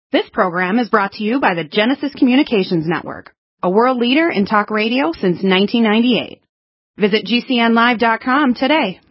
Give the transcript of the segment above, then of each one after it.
This program is brought to you by the Genesis Communications Network, a world leader in talk radio since 1998. Visit GCNlive.com today.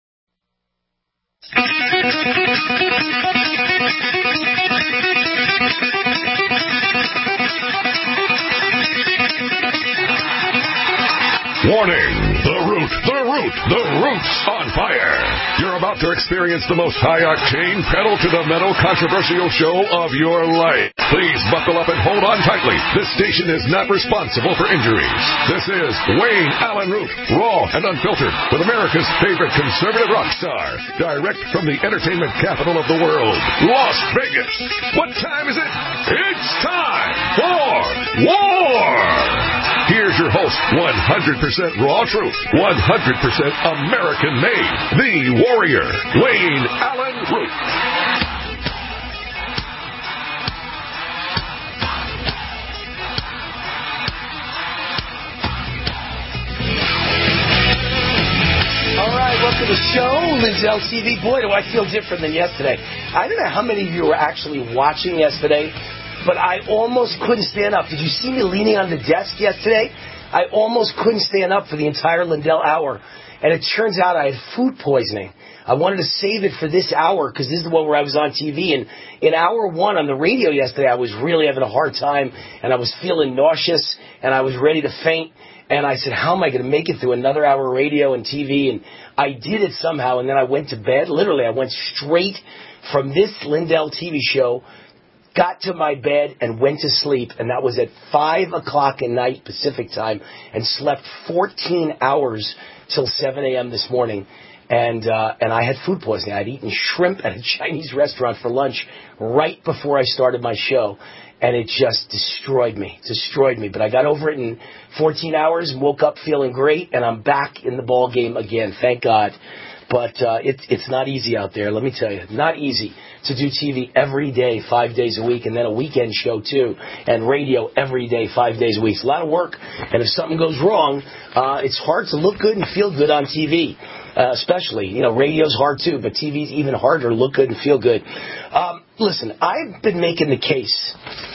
Warning! The root's on fire! You're about to experience the most high-octane, pedal-to-the-metal controversial show of your life. Please buckle up and hold on tightly. This station is not responsible for injuries. This is Wayne Allen Root, raw and unfiltered, with America's favorite conservative rock star, direct from the entertainment capital of the world, Las Vegas. What time is it? It's time for war! Here's your host, 100% raw truth, 100% American made, the warrior, Wayne Allen Root. All right, welcome to the show, Lindell TV. Boy, do I feel different than yesterday. I don't know how many of you were actually watching yesterday, but I almost couldn't stand up. Did you see me leaning on the desk yesterday? I almost couldn't stand up for the entire Lindell hour. And it turns out I had food poisoning. I wanted to save it for this hour because this is the one where I was on TV. And in hour one on the radio yesterday, I was really having a hard time. And I was feeling nauseous. And I was ready to faint. And I said, how am I going to make it through another hour of radio and TV? And I did it somehow. And then I went to bed. Literally, I went straight from this Lindell TV show, got to my bed and went to sleep, and that was at 5 o'clock at night Pacific time, and slept 14 hours till 7 a.m. this morning. And I had food poisoning. I'd eaten shrimp at a Chinese restaurant for lunch right before I started my show, and it just destroyed me. But I got over it in 14 hours and woke up feeling great, and I'm back in the ball game again, thank God. But it's not easy out there, let me tell you. Not easy to do TV every day, 5 days a week, and then a weekend show too, and radio every day, 5 days a week. It's a lot of work, and if something goes wrong, it's hard to look good and feel good on TV, especially. You know, radio's hard too, but TV's even harder to look good and feel good. Listen, I've been making the case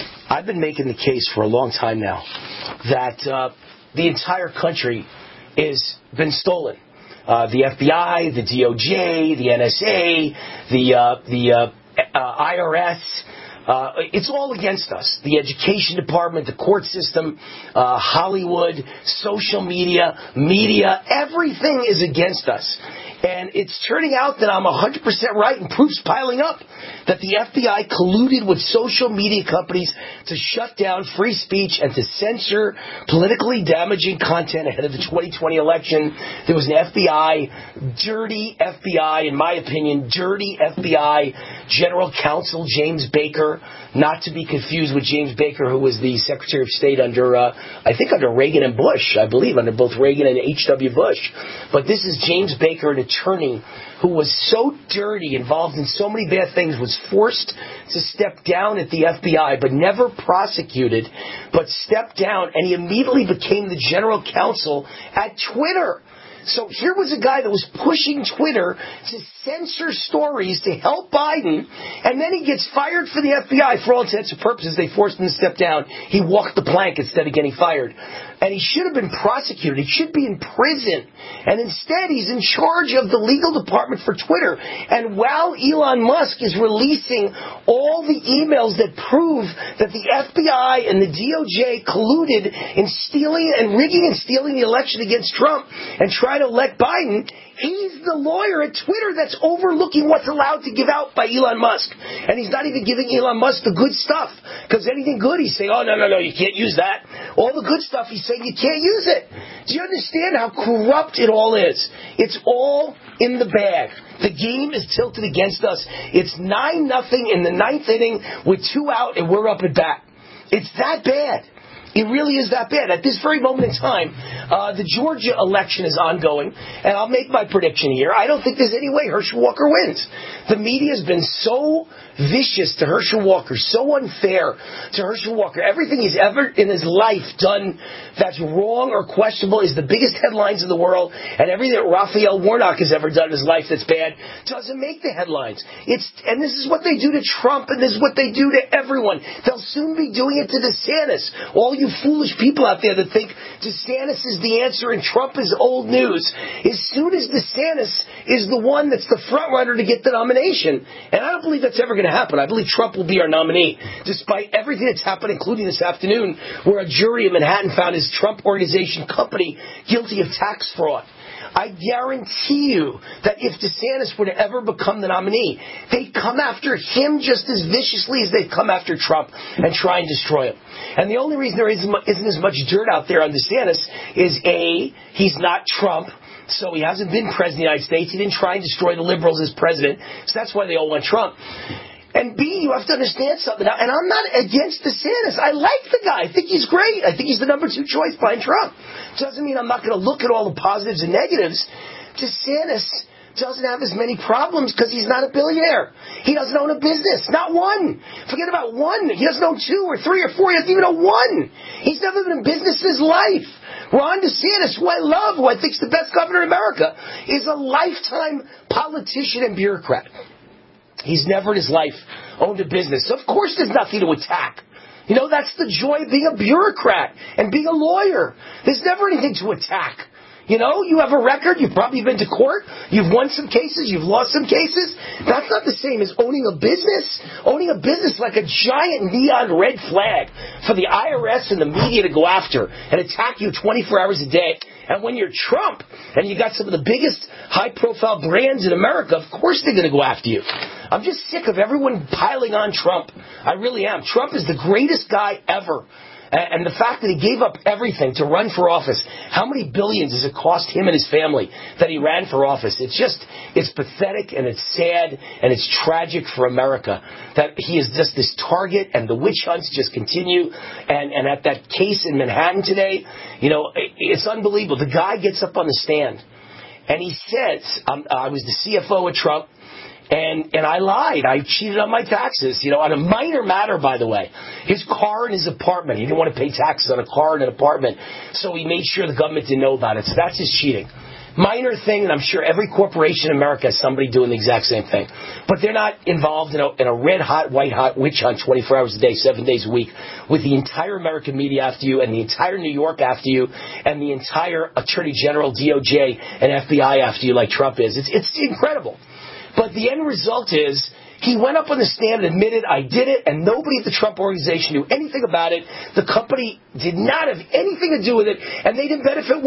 for a long time now that the entire country has been stolen. The FBI, the DOJ, the NSA, the IRS, it's all against us. The education department, the court system, Hollywood, social media, everything is against us. And it's turning out that I'm 100% right, and proof's piling up that the FBI colluded with social media companies to shut down free speech and to censor politically damaging content ahead of the 2020 election. There was an dirty FBI, in my opinion, dirty FBI General Counsel James Baker, not to be confused with James Baker, who was the Secretary of State under Reagan and Bush, I believe, under both Reagan and H.W. Bush. But this is James Baker, an attorney who was so dirty, involved in so many bad things, was forced to step down at the FBI, but never prosecuted, but stepped down, and he immediately became the general counsel at Twitter. So here was a guy that was pushing Twitter to censor stories to help Biden, and then he gets fired for the FBI. For all intents and purposes, they forced him to step down. He walked the plank instead of getting fired. And he should have been prosecuted. He should be in prison. And instead, he's in charge of the legal department for Twitter. And while Elon Musk is releasing all the emails that prove that the FBI and the DOJ colluded in stealing and rigging and stealing the election against Trump and try to elect Biden, he's the lawyer at Twitter that's overlooking what's allowed to give out by Elon Musk. And he's not even giving Elon Musk the good stuff. Because anything good, he's saying, oh, no, you can't use that. All the good stuff, he's saying you can't use it. Do you understand how corrupt it all is? It's all in the bag. The game is tilted against us. It's 9-0 in the ninth inning with 2 out, and we're up at bat. It's that bad. It really is that bad. At this very moment in time, the Georgia election is ongoing, and I'll make my prediction here. I don't think there's any way Herschel Walker wins. The media has been so vicious to Herschel Walker, so unfair to Herschel Walker. Everything he's ever in his life done that's wrong or questionable is the biggest headlines in the world, and everything that Raphael Warnock has ever done in his life that's bad doesn't make the headlines. And this is what they do to Trump, and this is what they do to everyone. They'll soon be doing it to DeSantis. All you foolish people out there that think DeSantis is the answer and Trump is old news. As soon as DeSantis is the one that's the front runner to get the nomination, and I don't believe that's ever going to happen. I believe Trump will be our nominee, despite everything that's happened, including this afternoon, where a jury in Manhattan found his Trump Organization company guilty of tax fraud. I guarantee you that if DeSantis were to ever become the nominee, they'd come after him just as viciously as they'd come after Trump and try and destroy him. And the only reason there isn't as much dirt out there on DeSantis is, A, he's not Trump, so he hasn't been president of the United States. He didn't try and destroy the liberals as president, so that's why they all want Trump. And B, you have to understand something. And I'm not against DeSantis. I like the guy. I think he's great. I think he's the number 2 choice behind Trump. Doesn't mean I'm not going to look at all the positives and negatives. DeSantis doesn't have as many problems because he's not a billionaire. He doesn't own a business. Not one. Forget about one. He doesn't own 2 or 3 or 4. He doesn't even own 1. He's never been in business in his life. Ron DeSantis, who I love, who I think is the best governor in America, is a lifetime politician and bureaucrat. He's never in his life owned a business. So of course there's nothing to attack. You know, that's the joy of being a bureaucrat and being a lawyer. There's never anything to attack. You know, you have a record. You've probably been to court. You've won some cases. You've lost some cases. That's not the same as owning a business. Owning a business like a giant neon red flag for the IRS and the media to go after and attack you 24 hours a day. And when you're Trump and you got some of the biggest high-profile brands in America, of course they're going to go after you. I'm just sick of everyone piling on Trump. I really am. Trump is the greatest guy ever. And the fact that he gave up everything to run for office, how many billions does it cost him and his family that he ran for office? It's pathetic and it's sad and it's tragic for America that he is just this target and the witch hunts just continue. And at that case in Manhattan today, you know, it's unbelievable. The guy gets up on the stand and he says, I was the CFO of Trump. And I lied. I cheated on my taxes, you know, on a minor matter, by the way. His car and his apartment. He didn't want to pay taxes on a car and an apartment, so he made sure the government didn't know about it. So that's his cheating. Minor thing, and I'm sure every corporation in America has somebody doing the exact same thing. But they're not involved in a red-hot, white-hot witch hunt 24 hours a day, 7 days a week, with the entire American media after you and the entire New York after you and the entire Attorney General, DOJ, and FBI after you like Trump is. It's incredible. But the end result is he went up on the stand and admitted, I did it, and nobody at the Trump Organization knew anything about it. The company did not have anything to do with it, and they didn't benefit $1.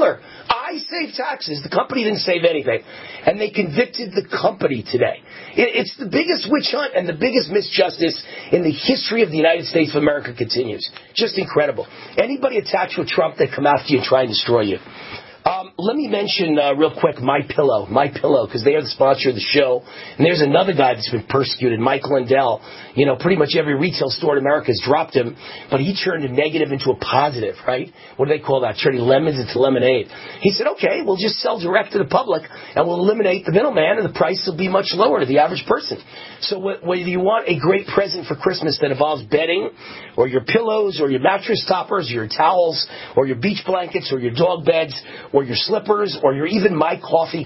I saved taxes. The company didn't save anything. And they convicted the company today. It's the biggest witch hunt and the biggest misjustice in the history of the United States of America continues. Just incredible. Anybody attached with Trump, they come after you and try and destroy you. Let me mention real quick MyPillow, because they are the sponsor of the show. And there's another guy that's been persecuted, Mike Lindell. You know, pretty much every retail store in America has dropped him, but he turned a negative into a positive, right? What do they call that? Turning lemons into lemonade. He said, okay, we'll just sell direct to the public, and we'll eliminate the middleman, and the price will be much lower to the average person. So whether you want a great present for Christmas that involves bedding, or your pillows, or your mattress toppers, or your towels, or your beach blankets, or your dog beds, or your slippers, or your even My Coffee,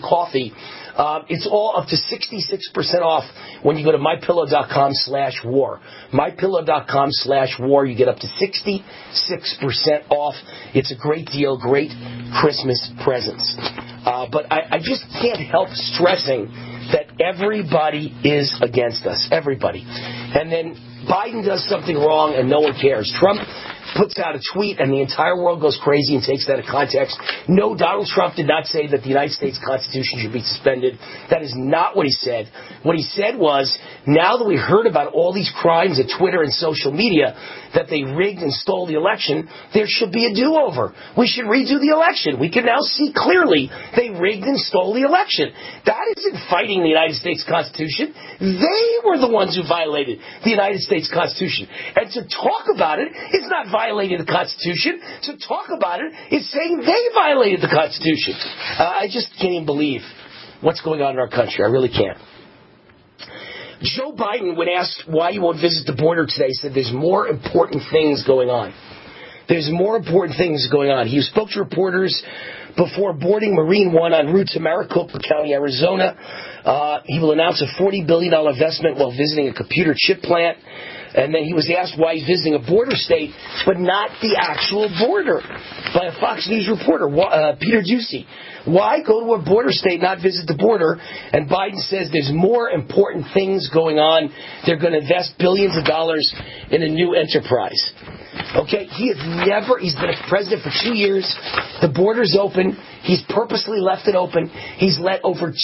it's all up to 66% off when you go to MyPillow.com/war. MyPillow.com/war. You get up to 66% off. It's a great deal, great Christmas presents. But I just can't help stressing that everybody is against us. Everybody. And then Biden does something wrong and no one cares. Trump puts out a tweet and the entire world goes crazy and takes that out of context. No, Donald Trump did not say that the United States Constitution should be suspended. That is not what he said. What he said was, now that we heard about all these crimes at Twitter and social media, that they rigged and stole the election, there should be a do-over. We should redo the election. We can now see clearly they rigged and stole the election. That isn't fighting the United States Constitution. They were the ones who violated the United States state's constitution. And to talk about it is not violating the Constitution. To talk about it is saying they violated the Constitution. I just can't even believe what's going on in our country. I really can't. Joe Biden, when asked why he won't visit the border today, said there's more important things going on. There's more important things going on. He spoke to reporters before boarding Marine One en route to Maricopa County, Arizona. He will announce a $40 billion investment while visiting a computer chip plant. And then he was asked why he's visiting a border state, but not the actual border, by a Fox News reporter, Peter Doocy. Why go to a border state, not visit the border? And Biden says there's more important things going on. They're going to invest billions of dollars in a new enterprise. Okay, he's been a president for 2 years. The border's open. He's purposely left it open. He's let over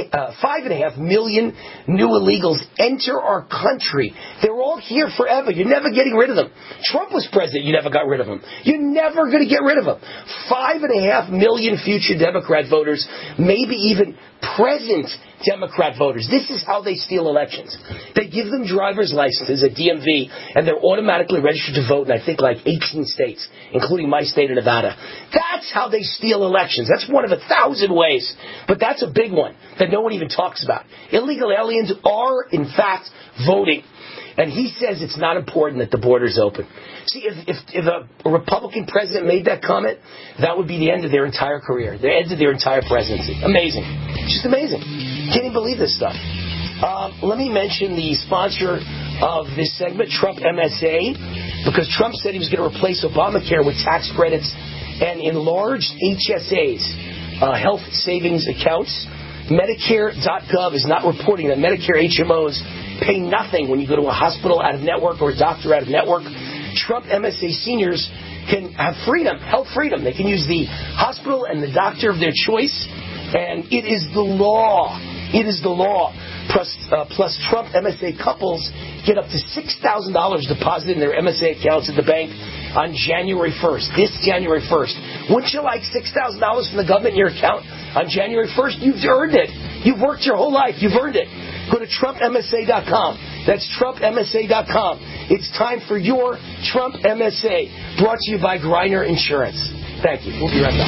5.5 million new illegals enter our country. They're all here forever. You're never getting rid of them. Trump was president. You never got rid of him. You're never going to get rid of him. 5.5 million future Democrat voters, maybe even present Democrat voters. This is how they steal elections. They give them driver's licenses at DMV, and they're automatically registered to vote in, I think, like 18 states, including my state of Nevada. That's how they steal elections. That's one of 1,000 ways. But that's a big one that no one even talks about. Illegal aliens are, in fact, voting. And he says it's not important that the border's open. See, if a Republican president made that comment, that would be the end of their entire career. The end of their entire presidency. Amazing. Just amazing. Can't even believe this stuff. Let me mention the sponsor of this segment, Trump MSA, because Trump said he was going to replace Obamacare with tax credits and enlarged HSAs, health savings accounts. Medicare.gov is not reporting that Medicare HMOs pay nothing when you go to a hospital out of network or a doctor out of network. Trump MSA seniors can have freedom, health freedom. They can use the hospital and the doctor of their choice, and it is the law. It is the law. Plus Trump MSA couples get up to $6,000 deposited in their MSA accounts at the bank on January 1st, this January 1st. Wouldn't you like $6,000 from the government in your account on January 1st? You've earned it. You've worked your whole life. You've earned it. Go to TrumpMSA.com. That's TrumpMSA.com. It's time for your Trump MSA, brought to you by Griner Insurance. Thank you. We'll be right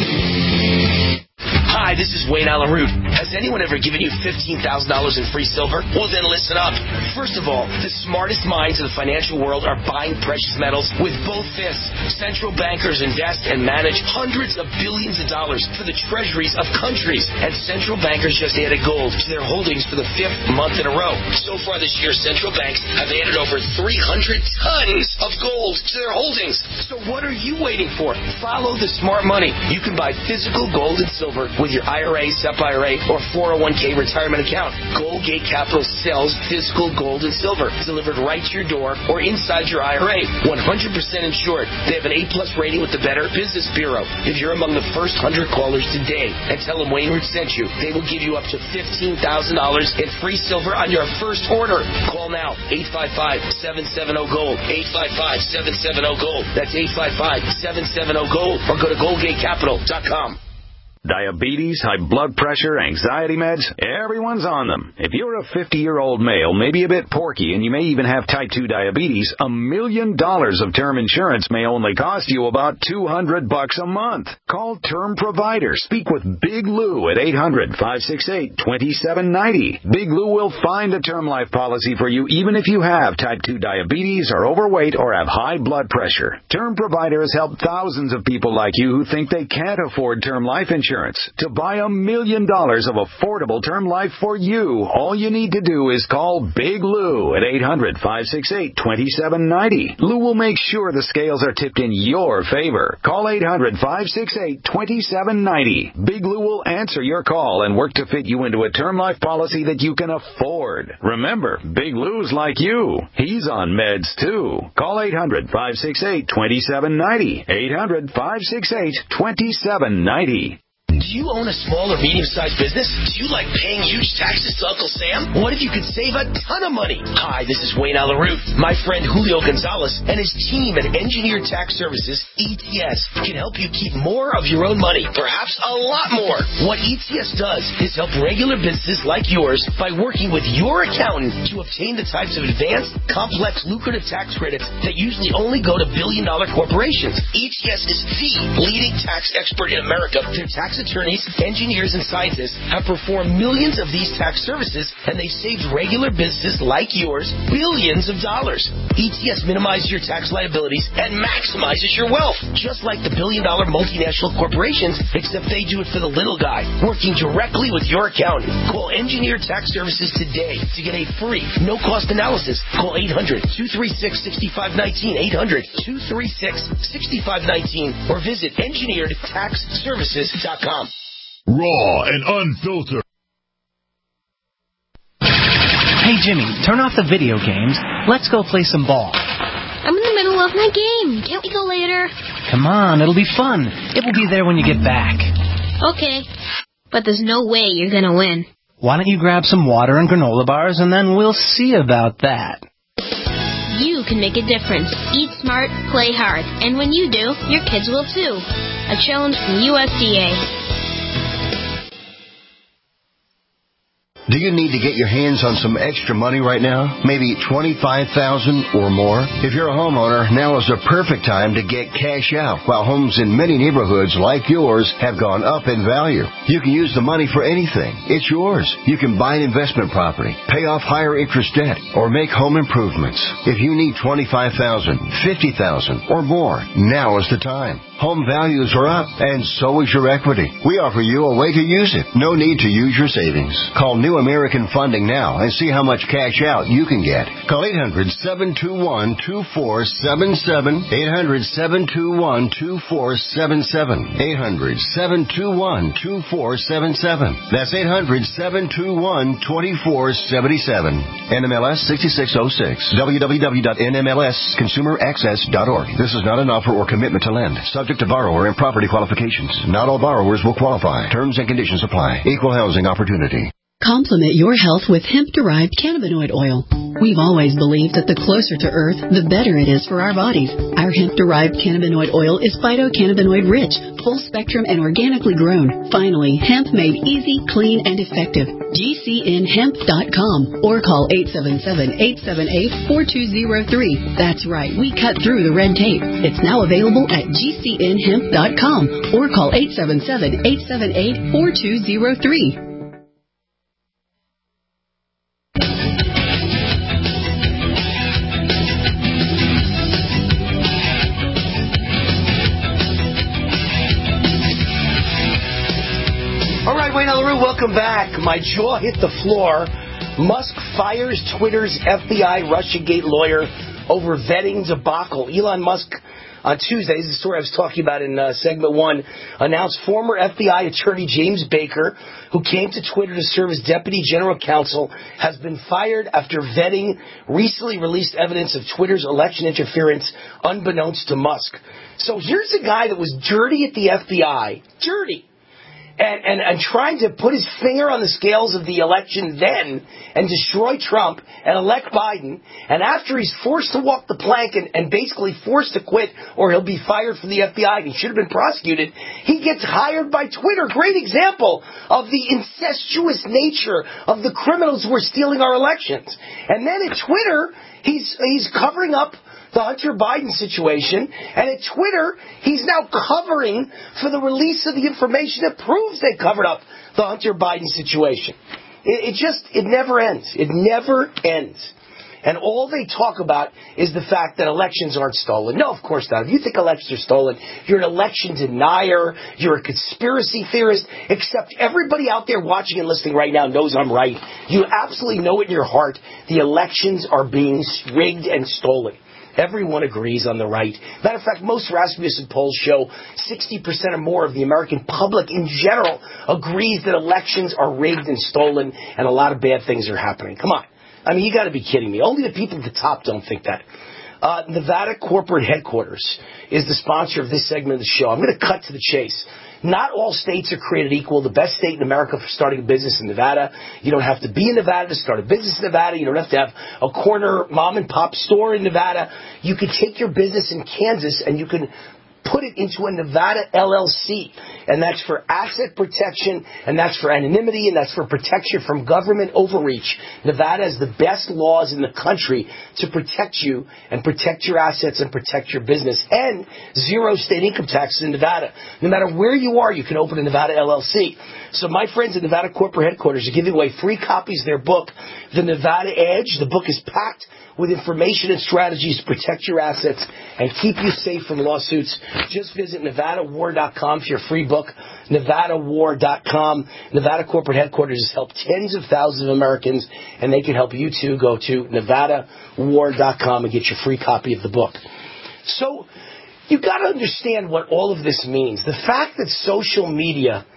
back. Hi, this is Wayne Allen Root. Has anyone ever given you $15,000 in free silver? Well, then listen up. First of all, the smartest minds in the financial world are buying precious metals with both fists. Central bankers invest and manage hundreds of billions of dollars for the treasuries of countries. And central bankers just added gold to their holdings for the 5th month in a row. So far this year, central banks have added over 300 tons of gold to their holdings. So what are you waiting for? Follow the smart money. You can buy physical gold and silver with your IRA, SEP IRA, or 401k retirement account. Goldgate Capital sells physical gold and silver delivered right to your door or inside your IRA. 100% insured. They have an A+ rating with the Better Business Bureau. If you're among the first 100 callers today and tell them Wayne Root sent you, they will give you up to $15,000 in free silver on your first order. Call now. 855-770-GOLD. 855-770-GOLD. That's 855-770-GOLD. Or go to GoldgateCapital.com. Diabetes, high blood pressure, anxiety meds, everyone's on them. If you're a 50-year-old male, maybe a bit porky, and you may even have type 2 diabetes, $1 million of term insurance may only cost you about $200 a month. Call Term Provider. Speak with Big Lou at 800-568-2790. Big Lou will find a term life policy for you even if you have type 2 diabetes, are overweight, or have high blood pressure. Term Provider has helped thousands of people like you who think they can't afford term life insurance. To buy $1 million of affordable term life for you, all you need to do is call Big Lou at 800-568-2790. Lou will make sure the scales are tipped in your favor. Call 800-568-2790. Big Lou will answer your call and work to fit you into a term life policy that you can afford. Remember, Big Lou's like you. He's on meds too. Call 800-568-2790. 800-568-2790. Do you own a small or medium-sized business? Do you like paying huge taxes to Uncle Sam? What if you could save a ton of money? Hi, this is Wayne Alaroot. My friend Julio Gonzalez and his team at Engineered Tax Services, ETS, can help you keep more of your own money, perhaps a lot more. What ETS does is help regular businesses like yours by working with your accountant to obtain the types of advanced, complex, lucrative tax credits that usually only go to billion-dollar corporations. ETS is the leading tax expert in America. Their tax attorneys, engineers, and scientists have performed millions of these tax services, and they've saved regular businesses like yours billions of dollars. ETS minimizes your tax liabilities and maximizes your wealth, just like the billion-dollar multinational corporations, except they do it for the little guy, working directly with your accountant. Call Engineered Tax Services today to get a free, no-cost analysis. Call 800-236-6519, 800-236-6519, or visit EngineeredTaxServices.com. Raw and unfiltered. Hey, Jimmy, turn off the video games. Let's go play some ball. I'm in the middle of my game. Can't we go later? Come on, it'll be fun. It will be there when you get back. Okay. But there's no way you're going to win. Why don't you grab some water and granola bars, and then we'll see about that. You can make a difference. Eat smart, play hard. And when you do, your kids will too. A challenge from USDA. Do you need to get your hands on some extra money right now? Maybe $25,000 or more? If you're a homeowner, now is the perfect time to get cash out. While homes in many neighborhoods like yours have gone up in value, you can use the money for anything. It's yours. You can buy an investment property, pay off higher interest debt, or make home improvements. If you need $25,000, $50,000, or more, now is the time. Home values are up, and so is your equity. We offer you a way to use it. No need to use your savings. Call New American Funding now and see how much cash out you can get. Call 800-721-2477. 800-721-2477. 800-721-2477. That's 800-721-2477. NMLS 6606. www.nmlsconsumeraccess.org. This is not an offer or commitment to lend. Subject to borrower and property qualifications. Not all borrowers will qualify. Terms and conditions apply. Equal housing opportunity. Complement your health with hemp-derived cannabinoid oil. We've always believed that the closer to Earth, the better it is for our bodies. Our hemp-derived cannabinoid oil is phytocannabinoid-rich, full-spectrum, and organically grown. Finally, hemp made easy, clean, and effective. GCNhemp.com or call 877-878-4203. That's right, we cut through the red tape. It's now available at GCNhemp.com or call 877-878-4203. Wayne Alaroot, welcome back. My jaw hit the floor. Musk fires Twitter's FBI Russiagate lawyer over vetting debacle. Elon Musk on Tuesday, this is the story I was talking about in segment 1, announced former FBI attorney James Baker, who came to Twitter to serve as deputy general counsel, has been fired after vetting recently released evidence of Twitter's election interference unbeknownst to Musk. So here's a guy that was dirty at the FBI, dirty, and trying to put his finger on the scales of the election then and destroy Trump and elect Biden. And after he's forced to walk the plank and basically forced to quit or he'll be fired from the FBI and he should have been prosecuted, he gets hired by Twitter. Great example of the incestuous nature of the criminals who are stealing our elections. And then at Twitter, he's covering up the Hunter Biden situation, and at Twitter, he's now covering for the release of the information that proves they covered up the Hunter Biden situation. It never ends. It never ends. And all they talk about is the fact that elections aren't stolen. No, of course not. If you think elections are stolen, you're an election denier, you're a conspiracy theorist, except everybody out there watching and listening right now knows I'm right. You absolutely know it in your heart. The elections are being rigged and stolen. Everyone agrees on the right. Matter of fact, most Rasmussen polls show 60% or more of the American public in general agrees that elections are rigged and stolen and a lot of bad things are happening. Come on. I mean, you got to be kidding me. Only the people at the top don't think that. Nevada Corporate Headquarters is the sponsor of this segment of the show. I'm going to cut to the chase. Not all states are created equal. The best state in America for starting a business is Nevada. You don't have to be in Nevada to start a business in Nevada. You don't have to have a corner mom and pop store in Nevada. You can take your business in Kansas and you can put it into a Nevada LLC. And that's for asset protection, and that's for anonymity, and that's for protection from government overreach. Nevada has the best laws in the country to protect you and protect your assets and protect your business. And zero state income taxes in Nevada. No matter where you are, you can open a Nevada LLC. So my friends at Nevada Corporate Headquarters are giving away free copies of their book, The Nevada Edge. The book is packed with information and strategies to protect your assets and keep you safe from lawsuits. Just visit NevadaWar.com for your free book, NevadaWar.com. Nevada Corporate Headquarters has helped tens of thousands of Americans, and they can help you too. Go to NevadaWar.com and get your free copy of the book. So you've got to understand what all of this means. The fact that social media,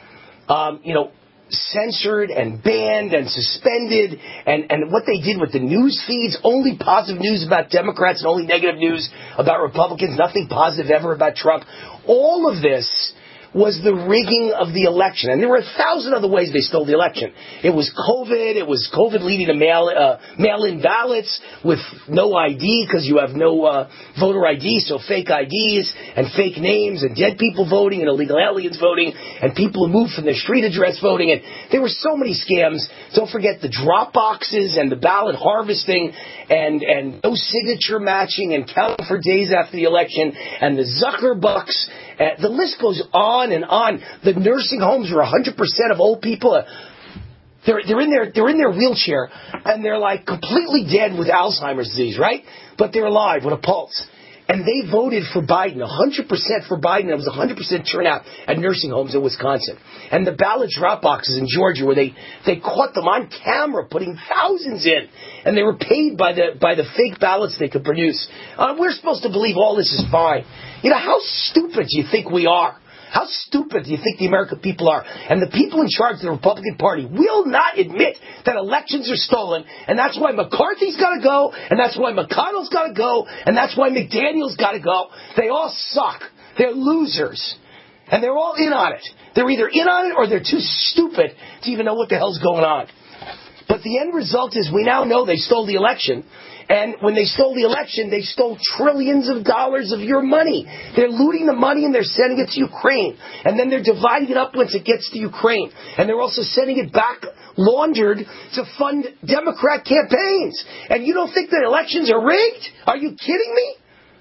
censored and banned and suspended, and what they did with the news feeds, only positive news about Democrats and only negative news about Republicans, nothing positive ever about Trump. All of this was the rigging of the election. And there were 1,000 other ways they stole the election. It was COVID. It was COVID leading to mail-in ballots with no ID because you have no voter ID, so fake IDs and fake names and dead people voting and illegal aliens voting and people who moved from their street address voting. And there were so many scams. Don't forget the drop boxes and the ballot harvesting and no signature matching and counting for days after the election and the Zuckerbucks. The list goes on and on. The nursing homes were 100% of old people. They're in their wheelchair and they're like completely dead with Alzheimer's disease, right? But they're alive with a pulse. And they voted for Biden, 100% for Biden. It was 100% turnout at nursing homes in Wisconsin. And the ballot drop boxes in Georgia where they caught them on camera putting thousands in. And they were paid by the fake ballots they could produce. We're supposed to believe all this is fine. How stupid do you think we are? How stupid do you think the American people are? And the people in charge of the Republican Party will not admit that elections are stolen, and that's why McCarthy's got to go, and that's why McConnell's got to go, and that's why McDaniel's got to go. They all suck. They're losers. And they're all in on it. They're either in on it or they're too stupid to even know what the hell's going on. But the end result is we now know they stole the election. And when they stole the election, they stole trillions of dollars of your money. They're looting the money and they're sending it to Ukraine. And then they're dividing it up once it gets to Ukraine. And they're also sending it back laundered to fund Democrat campaigns. And you don't think that elections are rigged? Are you kidding me?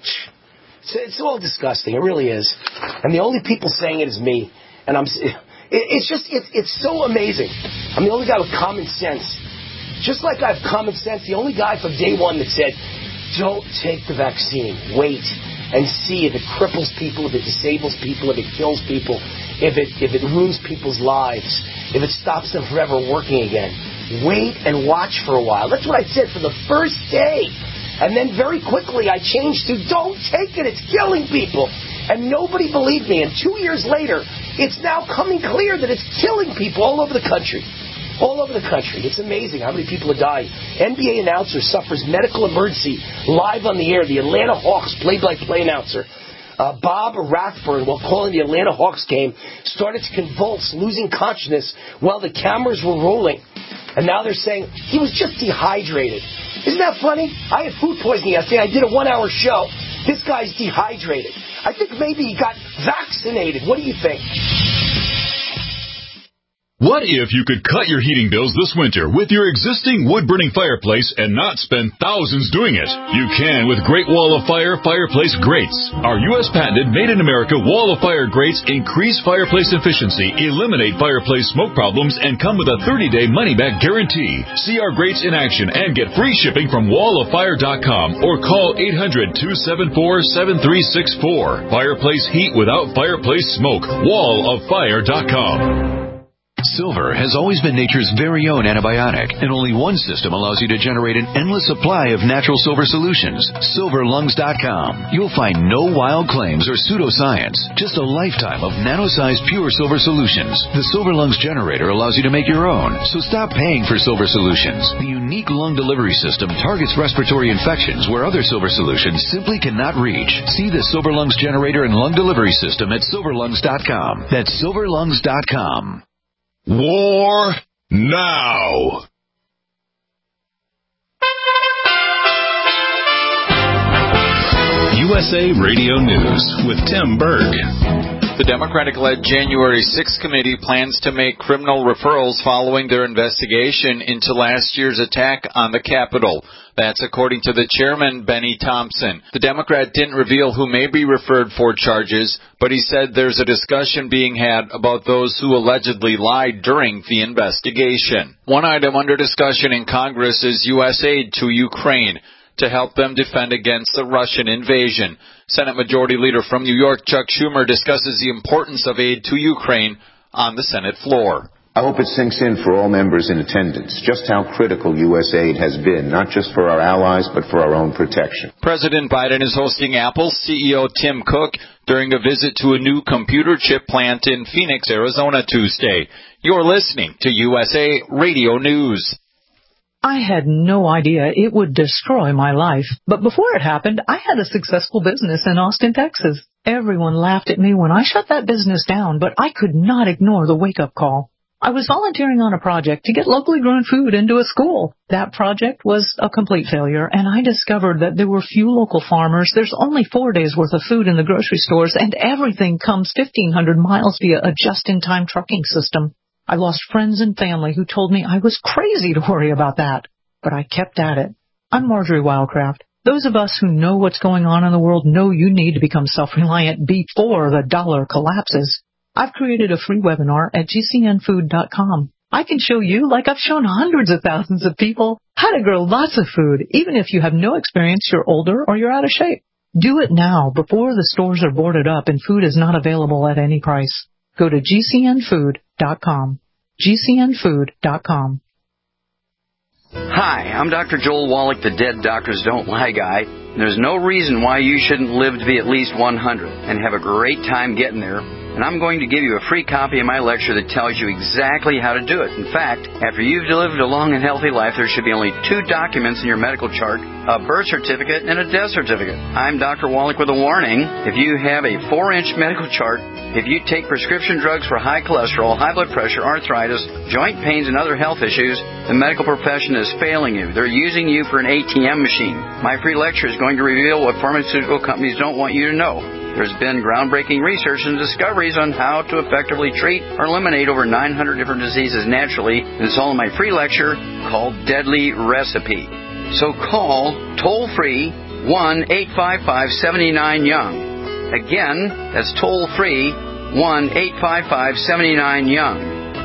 It's all disgusting. It really is. And the only people saying it is me. And it's so amazing. I'm the only guy with common sense. Just like I have common sense, the only guy from day one that said, don't take the vaccine. Wait and see if it cripples people, if it disables people, if it kills people, if it ruins people's lives, if it stops them from ever working again. Wait and watch for a while. That's what I said for the first day. And then very quickly I changed to, don't take it, it's killing people. And nobody believed me. And 2 years later, it's now coming clear that it's killing people all over the country. All over the country. It's amazing how many people are dying. NBA announcer suffers medical emergency live on the air. The Atlanta Hawks play-by-play announcer, Bob Rathburn, while calling the Atlanta Hawks game, started to convulse, losing consciousness while the cameras were rolling. And now they're saying he was just dehydrated. Isn't that funny? I had food poisoning yesterday. I did a 1-hour show. This guy's dehydrated. I think maybe he got vaccinated. What do you think? What if you could cut your heating bills this winter with your existing wood-burning fireplace and not spend thousands doing it? You can with Great Wall of Fire fireplace grates. Our U.S. patented made-in-America Wall of Fire grates increase fireplace efficiency, eliminate fireplace smoke problems, and come with a 30-day money-back guarantee. See our grates in action and get free shipping from walloffire.com or call 800-274-7364. Fireplace heat without fireplace smoke. walloffire.com. Silver has always been nature's very own antibiotic, and only one system allows you to generate an endless supply of natural silver solutions. SilverLungs.com. You'll find no wild claims or pseudoscience, just a lifetime of nano-sized pure silver solutions. The Silver Lungs generator allows you to make your own, so stop paying for silver solutions. The unique lung delivery system targets respiratory infections where other silver solutions simply cannot reach. See the Silver Lungs generator and lung delivery system at SilverLungs.com. That's SilverLungs.com. War now. USA Radio News with Tim Berg. The Democratic-led January 6th committee plans to make criminal referrals following their investigation into last year's attack on the Capitol. That's according to the chairman, Benny Thompson. The Democrat didn't reveal who may be referred for charges, but he said there's a discussion being had about those who allegedly lied during the investigation. One item under discussion in Congress is U.S. aid to Ukraine to help them defend against the Russian invasion. Senate Majority Leader from New York, Chuck Schumer, discusses the importance of aid to Ukraine on the Senate floor. I hope it sinks in for all members in attendance just how critical U.S. aid has been, not just for our allies, but for our own protection. President Biden is hosting Apple's CEO Tim Cook during a visit to a new computer chip plant in Phoenix, Arizona Tuesday. You're listening to USA Radio News. I had no idea it would destroy my life. But before it happened, I had a successful business in Austin, Texas. Everyone laughed at me when I shut that business down, but I could not ignore the wake-up call. I was volunteering on a project to get locally grown food into a school. That project was a complete failure, and I discovered that there were few local farmers. There's only 4 days' worth of food in the grocery stores, and everything comes 1,500 miles via a just-in-time trucking system. I lost friends and family who told me I was crazy to worry about that, but I kept at it. I'm Marjorie Wildcraft. Those of us who know what's going on in the world know you need to become self-reliant before the dollar collapses. I've created a free webinar at GCNfood.com. I can show you, like I've shown hundreds of thousands of people, how to grow lots of food, even if you have no experience, you're older, or you're out of shape. Do it now before the stores are boarded up and food is not available at any price. Go to GCNfood.com. GCNfood.com. Hi, I'm Dr. Joel Wallach, the Dead Doctors Don't Lie guy. There's no reason why you shouldn't live to be at least 100 and have a great time getting there. And I'm going to give you a free copy of my lecture that tells you exactly how to do it. In fact, after you've lived a long and healthy life, there should be only 2 documents in your medical chart, a birth certificate and a death certificate. I'm Dr. Wallach with a warning. If you have a 4-inch medical chart, if you take prescription drugs for high cholesterol, high blood pressure, arthritis, joint pains, and other health issues, the medical profession is failing you. They're using you for an ATM machine. My free lecture is going to reveal what pharmaceutical companies don't want you to know. There's been groundbreaking research and discoveries on how to effectively treat or eliminate over 900 different diseases naturally. And it's all in my free lecture called Deadly Recipe. So call toll-free 1-855-79-YOUNG. Again, that's toll-free 1-855-79-YOUNG.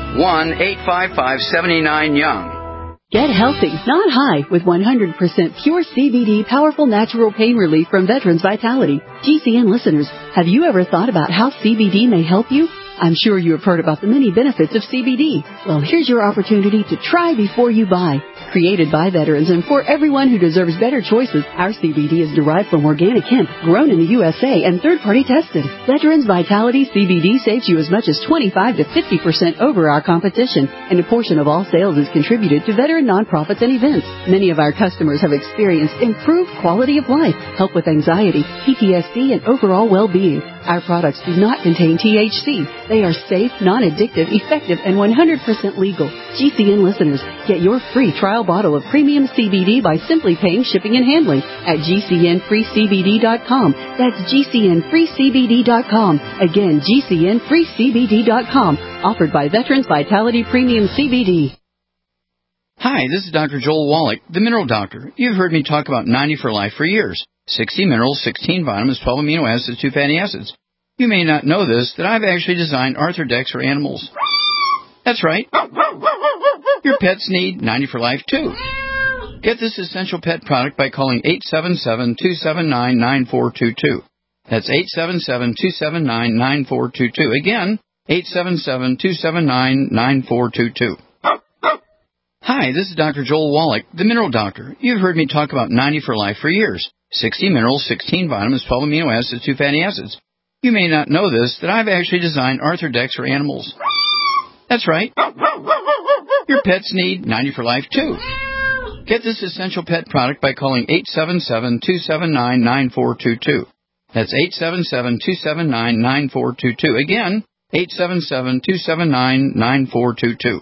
1-855-79-YOUNG. Get healthy, not high, with 100% pure CBD powerful natural pain relief from Veterans Vitality. GCN listeners, have you ever thought about how CBD may help you? I'm sure you have heard about the many benefits of CBD. Well, here's your opportunity to try before you buy. Created by veterans and for everyone who deserves better choices, our CBD is derived from organic hemp, grown in the USA, and third-party tested. Veterans Vitality CBD saves you as much as 25 to 50% over our competition, and a portion of all sales is contributed to veteran nonprofits and events. Many of our customers have experienced improved quality of life, help with anxiety, PTSD, and overall well-being. Our products do not contain THC. They are safe, non-addictive, effective, and 100% legal. GCN listeners, get your free trial bottle of premium CBD by simply paying shipping and handling at GCNFreeCBD.com. That's GCNFreeCBD.com. Again, GCNFreeCBD.com. Offered by Veterans Vitality Premium CBD. Hi, this is Dr. Joel Wallach, the Mineral Doctor. You've heard me talk about 90 for Life for years. 60 minerals, 16 vitamins, 12 amino acids, 2 fatty acids. You may not know this, that I've actually designed Arthrodex for animals. That's right. Your pets need 90 for Life, too. Get this essential pet product by calling 877-279-9422. That's 877-279-9422. Again, 877-279-9422. Hi, this is Dr. Joel Wallach, the Mineral Doctor. You've heard me talk about 90 for Life for years. 60 minerals, 16 vitamins, 12 amino acids, 2 fatty acids. You may not know this, that I've actually designed Arthrodex for animals. That's right. Your pets need 90 for Life, too. Get this essential pet product by calling 877-279-9422. That's 877-279-9422. Again, 877-279-9422.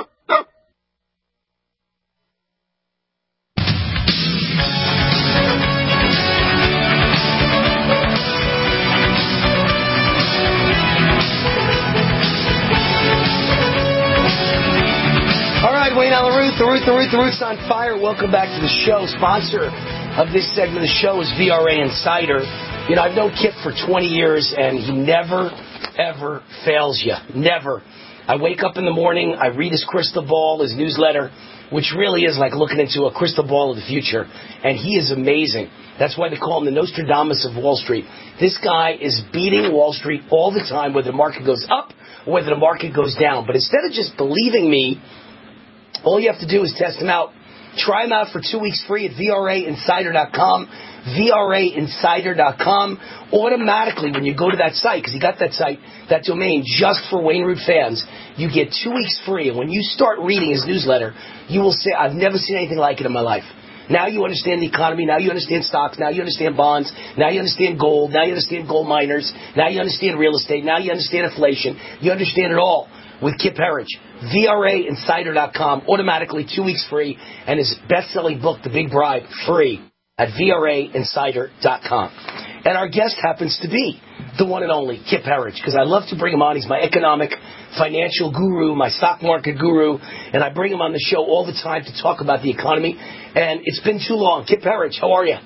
Wayne Allen Root, the Root's on fire. Welcome back to the show. Sponsor of this segment of the show is VRA Insider. You know, I've known Kip for 20 years, and he never, ever fails you. Never. I wake up in the morning, I read his crystal ball, his newsletter, which really is like looking into a crystal ball of the future, and he is amazing. That's why they call him the Nostradamus of Wall Street. This guy is beating Wall Street all the time, whether the market goes up or whether the market goes down. But instead of just believing me, all you have to do is test him out. Try him out for 2 weeks free at VRAinsider.com. VRAinsider.com. Automatically, when you go to that site, because he got that site, that domain, just for Wayne Root fans, you get 2 weeks free. And when you start reading his newsletter, you will say, I've never seen anything like it in my life. Now you understand the economy. Now you understand stocks. Now you understand bonds. Now you understand gold. Now you understand gold miners. Now you understand real estate. Now you understand inflation. You understand it all with Kip Herriage. VRAinsider.com. Automatically 2 weeks free. And his best-selling book, The Big Bribe, free at VRAinsider.com. And our guest happens to be the one and only Kip Herriage, because I love to bring him on. He's my economic, financial guru, my stock market guru, and I bring him on the show all the time to talk about the economy. And it's been too long. Kip Herriage, how are you?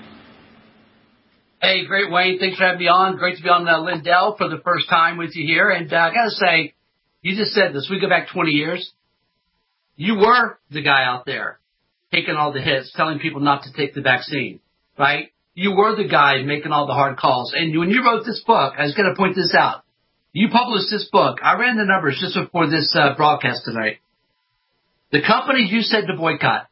Hey, great, Wayne. Thanks for having me on. Great to be on Lindell for the first time with you here. And I got to say, you just said this. We go back 20 years. You were the guy out there taking all the hits, telling people not to take the vaccine, right? You were the guy making all the hard calls. And when you wrote this book, I was going to point this out. You published this book. I ran the numbers just before this broadcast tonight. The companies you said to boycott,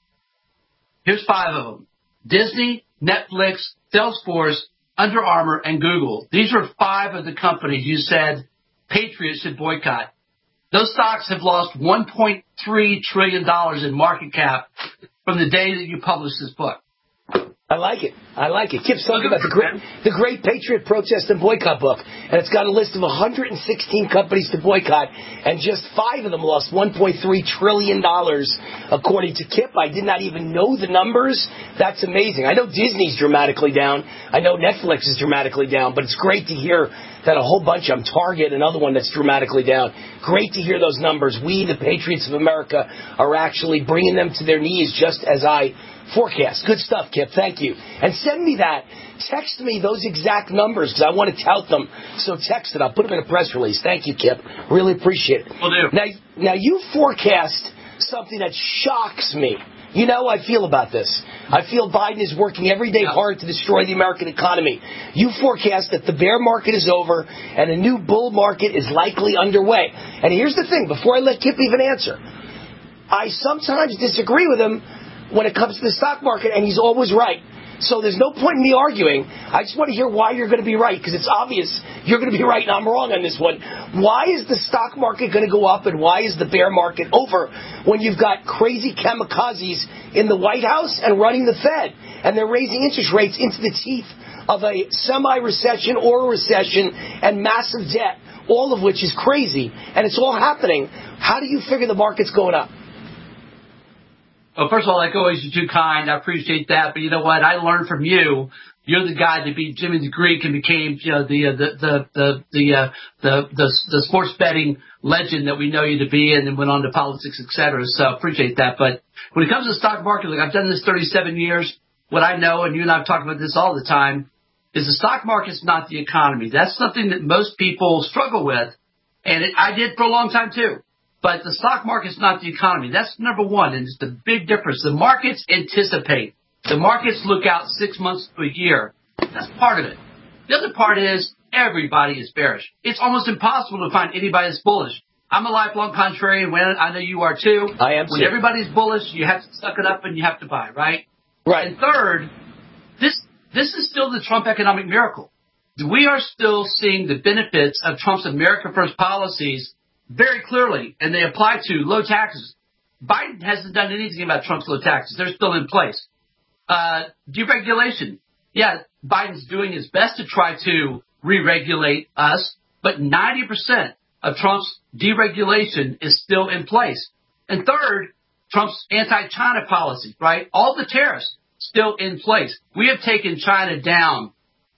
here's 5 of them. Disney, Netflix, Salesforce, Under Armour, and Google. These were 5 of the companies you said Patriots should boycott. Those stocks have lost $1.3 trillion in market cap from the day that you published this book. I like it. Kip's talking about the Great Patriot Protest and Boycott book. And it's got a list of 116 companies to boycott. And just 5 of them lost $1.3 trillion, according to Kip. I did not even know the numbers. That's amazing. I know Disney's dramatically down. I know Netflix is dramatically down. But it's great to hear that a whole bunch of them, Target, another one that's dramatically down. Great to hear those numbers. We, the Patriots of America, are actually bringing them to their knees just as I forecast. Good stuff, Kip. Thank you. And send me that. Text me those exact numbers because I want to tout them. So text it. I'll put them in a press release. Thank you, Kip. Really appreciate it. Will do. Now you forecast something that shocks me. You know how I feel about this. I feel Biden is working every day hard to destroy the American economy. You forecast that the bear market is over and a new bull market is likely underway. And here's the thing, before I let Kip even answer, I sometimes disagree with him when it comes to the stock market, and he's always right. So there's no point in me arguing. I just want to hear why you're going to be right, because it's obvious you're going to be right and I'm wrong on this one. Why is the stock market going to go up and why is the bear market over when you've got crazy kamikazes in the White House and running the Fed, and they're raising interest rates into the teeth of a semi-recession or a recession and massive debt, all of which is crazy, and it's all happening. How do you figure the market's going up? Well, first of all, like always, you're too kind. I appreciate that. But you know what? I learned from you. You're the guy that beat Jimmy the Greek and became, you know, the sports betting legend that we know you to be, and then went on to politics, et cetera. So I appreciate that. But when it comes to the stock market, like I've done this 37 years. What I know, and you and I have talked about this all the time, is the stock market's not the economy. That's something that most people struggle with, and I did for a long time too. But the stock market's not the economy. That's number one, and it's the big difference. The markets anticipate. The markets look out 6 months to a year. That's part of it. The other part is everybody is bearish. It's almost impossible to find anybody that's bullish. I'm a lifelong contrarian. I know you are too. I am When too. everybody's bullish, you have to suck it up and you have to buy, right? Right. And third, this is still the Trump economic miracle. We are still seeing the benefits of Trump's America First policies very clearly, and they apply to low taxes. Biden hasn't done anything about Trump's low taxes. They're still in place. Deregulation. Yeah, Biden's doing his best to try to re-regulate us, but 90% of Trump's deregulation is still in place. And third, Trump's anti-China policy, right? All the tariffs still in place. We have taken China down.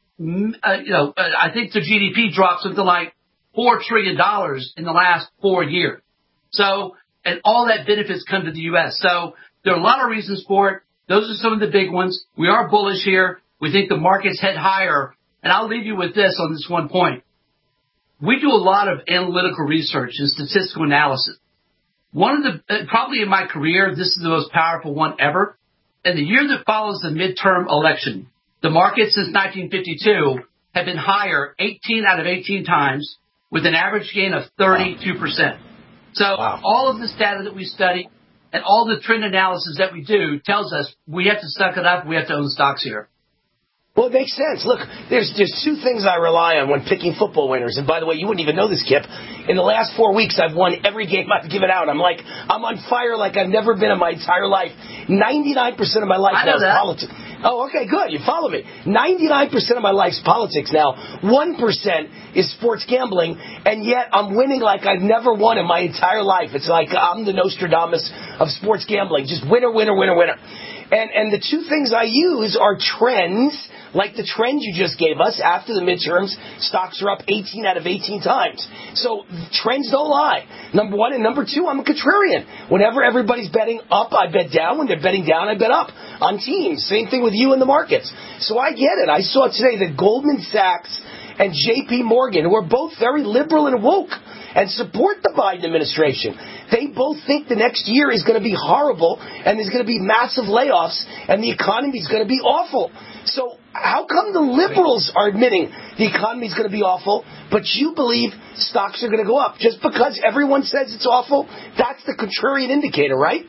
I think the GDP dropped something like $4 trillion in the last 4 years. So, and all that benefits come to the U.S. So there are a lot of reasons for it. Those are some of the big ones. We are bullish here. We think the markets head higher. And I'll leave you with this on this one point. We do a lot of analytical research and statistical analysis. One of the, probably in my career, this is the most powerful one ever. And the year that follows the midterm election, the markets since 1952 have been higher 18 out of 18 times with an average gain of 32%. So all of this data that we study and all the trend analysis that we do tells us we have to suck it up. We have to own stocks here. Well, it makes sense. Look, there's two things I rely on when picking football winners. And by the way, you wouldn't even know this, Kip. In the last 4 weeks, I've won every game I've given out. I'm on fire like I've never been in my entire life. 99% of my life now is politics. Oh, okay, good. You follow me. 99% of my life's politics now. 1% is sports gambling, and yet I'm winning like I've never won in my entire life. It's like I'm the Nostradamus of sports gambling. Just winner, winner, winner, winner. And the two things I use are trends, like the trend you just gave us. After the midterms, stocks are up 18 out of 18 times. So trends don't lie. Number one. And number two, I'm a contrarian. Whenever everybody's betting up, I bet down. When they're betting down, I bet up on teams. Same thing with you in the markets. So I get it. I saw today that Goldman Sachs and J.P. Morgan, who are both very liberal and woke and support the Biden administration, they both think the next year is going to be horrible and there's going to be massive layoffs and the economy is going to be awful. So how come the liberals are admitting the economy is going to be awful, but you believe stocks are going to go up? Just because everyone says it's awful, that's the contrarian indicator, right?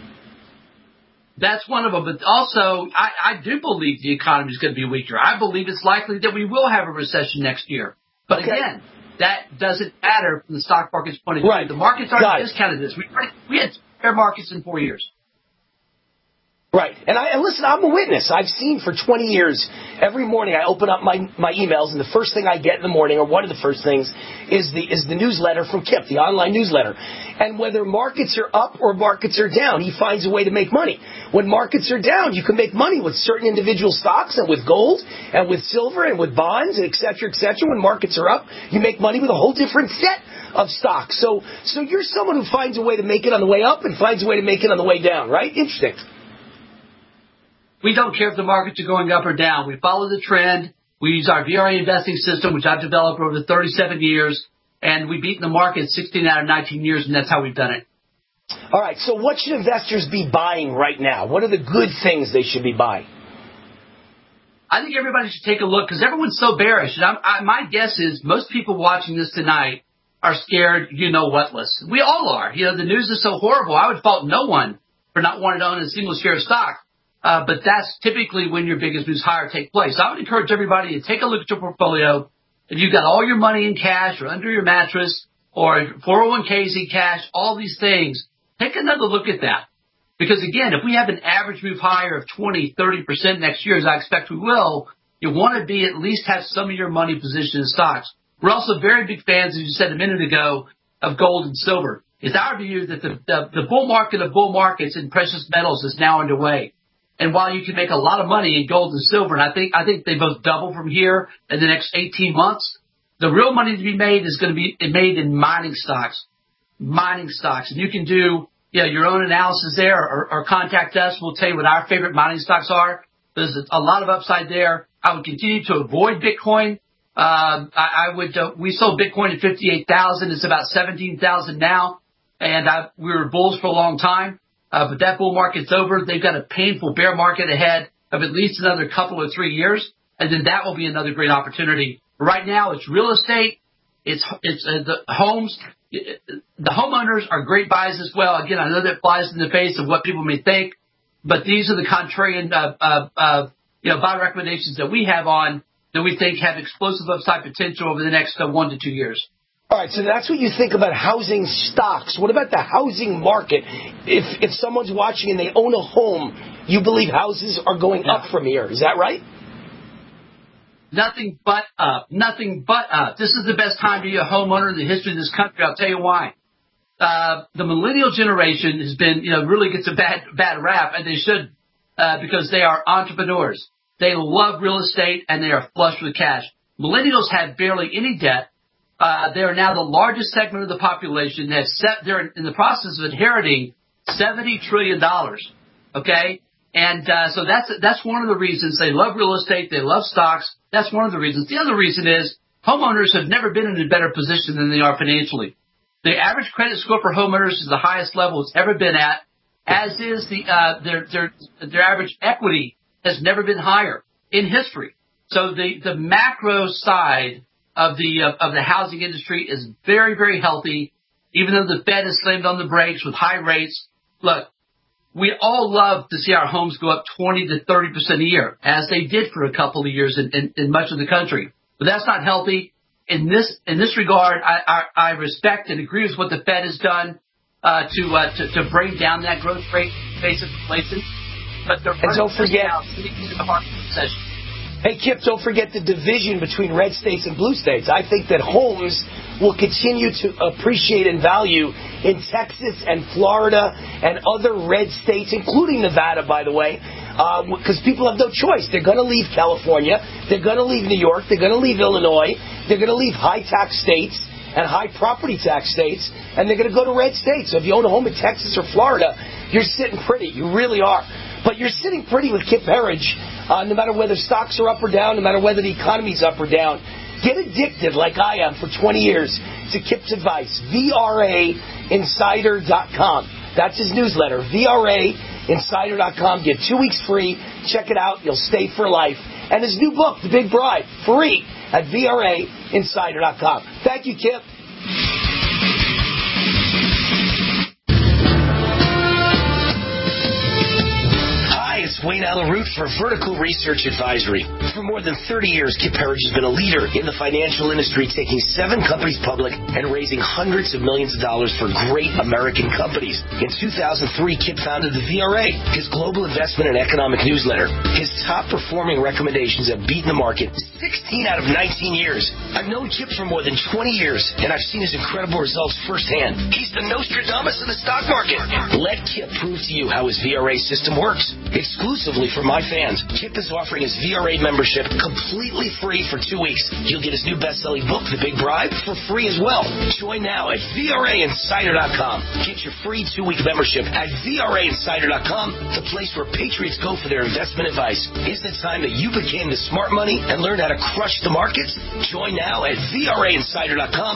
That's one of them. But also, I do believe the economy is going to be weaker. I believe it's likely that we will have a recession next year. But again, that doesn't matter from the stock market's point of view. Right. The markets aren't discounted this. We had fair markets in 4 years. Right. And listen, I'm a witness. I've seen for 20 years, every morning I open up my emails, and the first thing I get in the morning, or one of the first things, is the newsletter from Kip, the online newsletter. And whether markets are up or markets are down, he finds a way to make money. When markets are down, you can make money with certain individual stocks and with gold and with silver and with bonds, et cetera, et cetera. When markets are up, you make money with a whole different set of stocks. So you're someone who finds a way to make it on the way up and finds a way to make it on the way down, right? Interesting. We don't care if the markets are going up or down. We follow the trend. We use our VRA investing system, which I've developed over the 37 years, and we've beaten the market 16 out of 19 years, and that's how we've done it. All right, so what should investors be buying right now? What are the good things they should be buying? I think everybody should take a look because everyone's so bearish. And my guess is most people watching this tonight are scared, you-know-what-less. We all are. The news is so horrible. I would fault no one for not wanting to own a single share of stock. But that's typically when your biggest moves higher take place. I would encourage everybody to take a look at your portfolio. If you've got all your money in cash or under your mattress or 401ks in cash, all these things, take another look at that. Because, again, if we have an average move higher of 20, 30% next year, as I expect we will, you want to be at least have some of your money positioned in stocks. We're also very big fans, as you said a minute ago, of gold and silver. It's our view that the bull market of bull markets in precious metals is now underway. And while you can make a lot of money in gold and silver, and I think they both double from here in the next 18 months, the real money to be made is going to be made in mining stocks. And you can do your own analysis there or contact us. We'll tell you what our favorite mining stocks are. There's a lot of upside there. I would continue to avoid Bitcoin. We sold Bitcoin at 58,000. It's about 17,000 now. And we were bulls for a long time. But that bull market's over. They've got a painful bear market ahead of at least another couple or 3 years. And then that will be another great opportunity Right now, it's real estate. It's the homes. The homeowners are great buys as well. Again, I know that flies in the face of what people may think, but these are the contrarian, buy recommendations that we have on that we think have explosive upside potential over the next 1 to 2 years. All right, so that's what you think about housing stocks. What about the housing market? If someone's watching and they own a home, you believe houses are going up from here. Is that right? Nothing but up. Nothing but up. This is the best time to be a homeowner in the history of this country. I'll tell you why. The millennial generation has been, really gets a bad rap, and they should, because they are entrepreneurs. They love real estate, and they are flush with cash. Millennials have barely any debt. They are now the largest segment of the population. They're in the process of inheriting $70 trillion. Okay? And so that's one of the reasons they love real estate. They love stocks. That's one of the reasons. The other reason is homeowners have never been in a better position than they are financially. The average credit score for homeowners is the highest level it's ever been at, as is their average equity has never been higher in history. So the macro side of the housing industry is very, very healthy, even though the Fed has slammed on the brakes with high rates. Look, we all love to see our homes go up 20 to 30% a year, as they did for a couple of years in much of the country. But that's not healthy. In this regard, I respect and agree with what the Fed has done to bring down that growth rate face of inflation. But and don't forget the heart of the recession. Hey, Kip, don't forget the division between red states and blue states. I think that homes will continue to appreciate in value in Texas and Florida and other red states, including Nevada, by the way, because people have no choice. They're going to leave California. They're going to leave New York. They're going to leave Illinois. They're going to leave high-tax states and high property tax states, and they're going to go to red states. So if you own a home in Texas or Florida, you're sitting pretty. You really are. But you're sitting pretty with Kip Herriage, no matter whether stocks are up or down, no matter whether the economy's up or down. Get addicted, like I am, for 20 years to Kip's advice, VRAinsider.com. That's his newsletter, VRAinsider.com. Get 2 weeks free. Check it out. You'll stay for life. And his new book, The Big Bribe, free at VRAinsider.com. Thank you, Kip. It's Wayne Alaroot for Vertical Research Advisory. For more than 30 years, Kip Herriage has been a leader in the financial industry, taking 7 companies public and raising hundreds of millions of dollars for great American companies. In 2003, Kip founded the VRA, his global investment and economic newsletter. His top-performing recommendations have beaten the market 16 out of 19 years. I've known Kip for more than 20 years, and I've seen his incredible results firsthand. He's the Nostradamus of the stock market. Let Kip prove to you how his VRA system works. Exclusively for my fans, Kip is offering his VRA membership completely free for 2 weeks. You'll get his new best-selling book, The Big Bribe, for free as well. Join now at VRAinsider.com. Get your free 2-week membership at VRAinsider.com, the place where patriots go for their investment advice. Isn't it time that you became the smart money and learned how to crush the markets? Join now at VRAinsider.com,